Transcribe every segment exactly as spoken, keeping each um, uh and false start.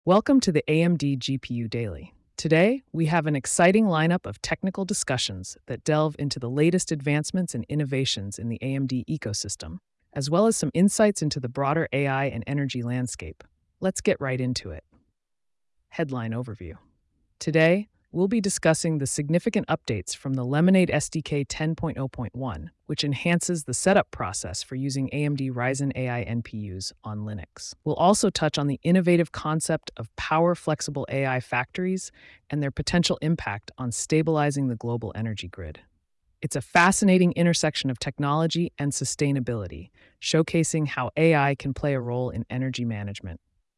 Welcome to the A M D G P U Daily. Today, we have an exciting lineup of technical discussions that delve into the latest advancements and innovations in the A M D ecosystem, as well as some insights into the broader A I and energy landscape. Let's get right into it. Headline Overview. Today, we'll be discussing the significant updates from the Lemonade S D K ten point oh point one, which enhances the setup process for using A M D Ryzen A I N P Us on Linux. We'll also touch on the innovative concept of power-flexible A I factories and their potential impact on stabilizing the global energy grid. It's a fascinating intersection of technology and sustainability, showcasing how A I can play a role in energy management.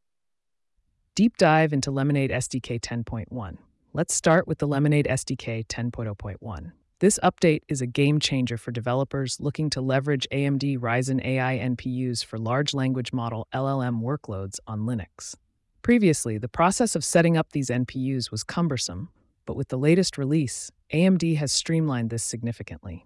Deep dive into Lemonade S D K ten point one. Let's start with the Lemonade S D K ten point oh point one. This update is a game changer for developers looking to leverage A M D Ryzen A I N P Us for large language model L L M workloads on Linux. Previously, the process of setting up these N P Us was cumbersome, but with the latest release, A M D has streamlined this significantly.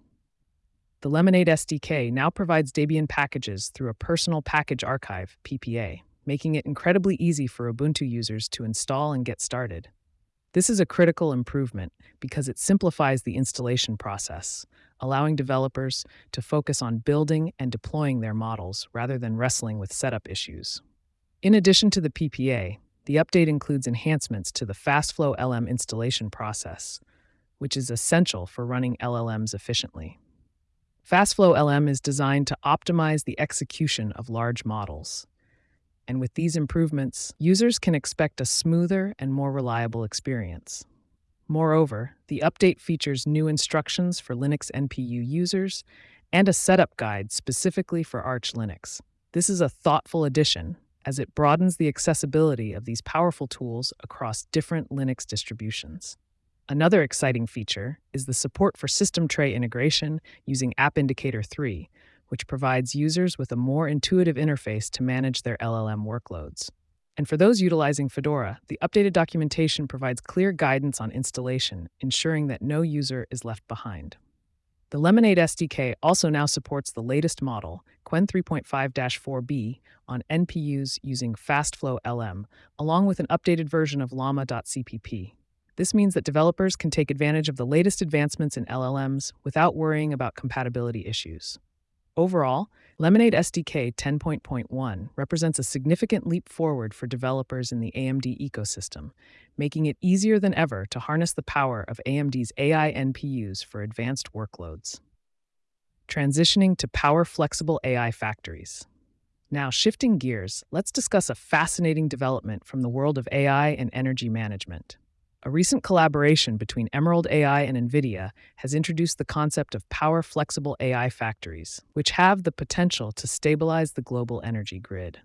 The Lemonade S D K now provides Debian packages through a Personal Package Archive (P P A), making it incredibly easy for Ubuntu users to install and get started. This is a critical improvement because it simplifies the installation process, allowing developers to focus on building and deploying their models rather than wrestling with setup issues. In addition to the P P A, the update includes enhancements to the FastFlow L M installation process, which is essential for running L L Ms efficiently. FastFlow L M is designed to optimize the execution of large models. And with these improvements, users can expect a smoother and more reliable experience. Moreover, the update features new instructions for Linux N P U users and a setup guide specifically for Arch Linux. This is a thoughtful addition, as it broadens the accessibility of these powerful tools across different Linux distributions. Another exciting feature is the support for system tray integration using App Indicator three, which provides users with a more intuitive interface to manage their L L M workloads. And for those utilizing Fedora, the updated documentation provides clear guidance on installation, ensuring that no user is left behind. The Lemonade S D K also now supports the latest model, Qwen three point five dash four B, on N P Us using FastFlow L M, along with an updated version of llama.cpp. This means that developers can take advantage of the latest advancements in L L Ms without worrying about compatibility issues. Overall, Lemonade S D K ten point oh point one represents a significant leap forward for developers in the A M D ecosystem, making it easier than ever to harness the power of A M D's A I N P Us for advanced workloads. Transitioning to power-flexible A I factories. Now, shifting gears, let's discuss a fascinating development from the world of A I and energy management. A recent collaboration between Emerald A I and NVIDIA has introduced the concept of power-flexible A I factories, which have the potential to stabilize the global energy grid.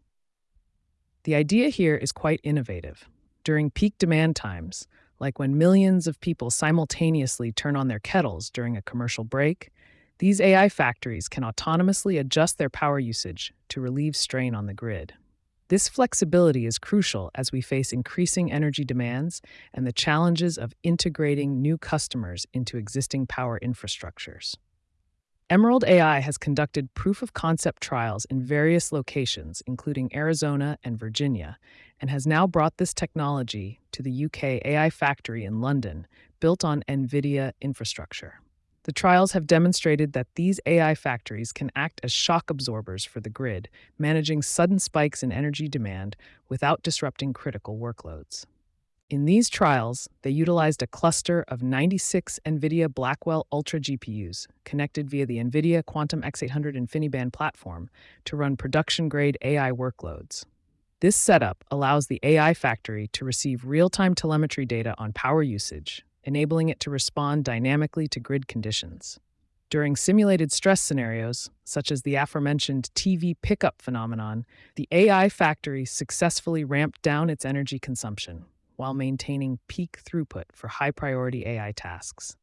The idea here is quite innovative. During peak demand times, like when millions of people simultaneously turn on their kettles during a commercial break, these A I factories can autonomously adjust their power usage to relieve strain on the grid. This flexibility is crucial as we face increasing energy demands and the challenges of integrating new customers into existing power infrastructures. Emerald A I has conducted proof-of-concept trials in various locations, including Arizona and Virginia, and has now brought this technology to the U K A I factory in London, built on NVIDIA infrastructure. The trials have demonstrated that these A I factories can act as shock absorbers for the grid, managing sudden spikes in energy demand without disrupting critical workloads. In these trials, they utilized a cluster of ninety-six NVIDIA Blackwell Ultra G P Us connected via the NVIDIA Quantum X eight hundred InfiniBand platform to run production-grade A I workloads. This setup allows the A I factory to receive real-time telemetry data on power usage, enabling it to respond dynamically to grid conditions. During simulated stress scenarios, such as the aforementioned T V pickup phenomenon, the A I factory successfully ramped down its energy consumption while maintaining peak throughput for high-priority A I tasks.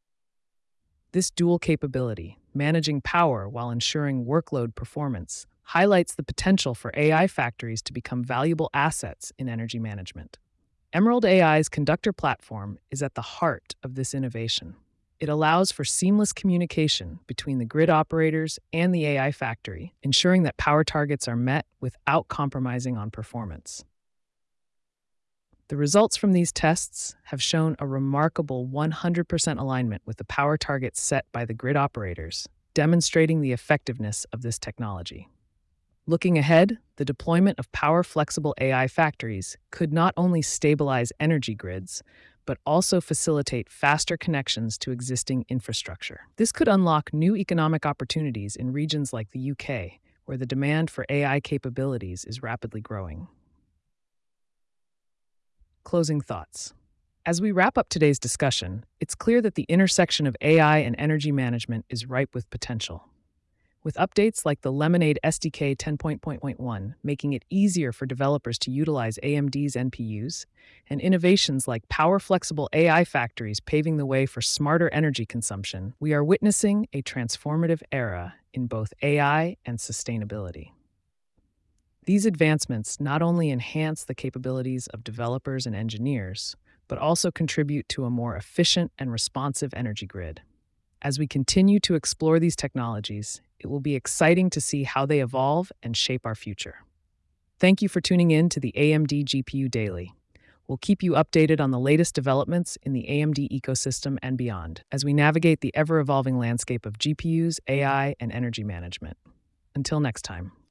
This dual capability, managing power while ensuring workload performance, highlights the potential for A I factories to become valuable assets in energy management. Emerald A I's Conductor platform is at the heart of this innovation. It allows for seamless communication between the grid operators and the A I factory, ensuring that power targets are met without compromising on performance. The results from these tests have shown a remarkable one hundred percent alignment with the power targets set by the grid operators, demonstrating the effectiveness of this technology. Looking ahead, the deployment of power-flexible A I factories could not only stabilize energy grids, but also facilitate faster connections to existing infrastructure. This could unlock new economic opportunities in regions like the U K, where the demand for A I capabilities is rapidly growing. Closing thoughts. As we wrap up today's discussion, it's clear that the intersection of A I and energy management is ripe with potential. With updates like the Lemonade S D K ten point one making it easier for developers to utilize A M D's N P Us, and innovations like power-flexible A I factories paving the way for smarter energy consumption, we are witnessing a transformative era in both A I and sustainability. These advancements not only enhance the capabilities of developers and engineers, but also contribute to a more efficient and responsive energy grid. As we continue to explore these technologies, it will be exciting to see how they evolve and shape our future. Thank you for tuning in to the A M D G P U Daily. We'll keep you updated on the latest developments in the A M D ecosystem and beyond as we navigate the ever-evolving landscape of G P Us, A I, and energy management. Until next time.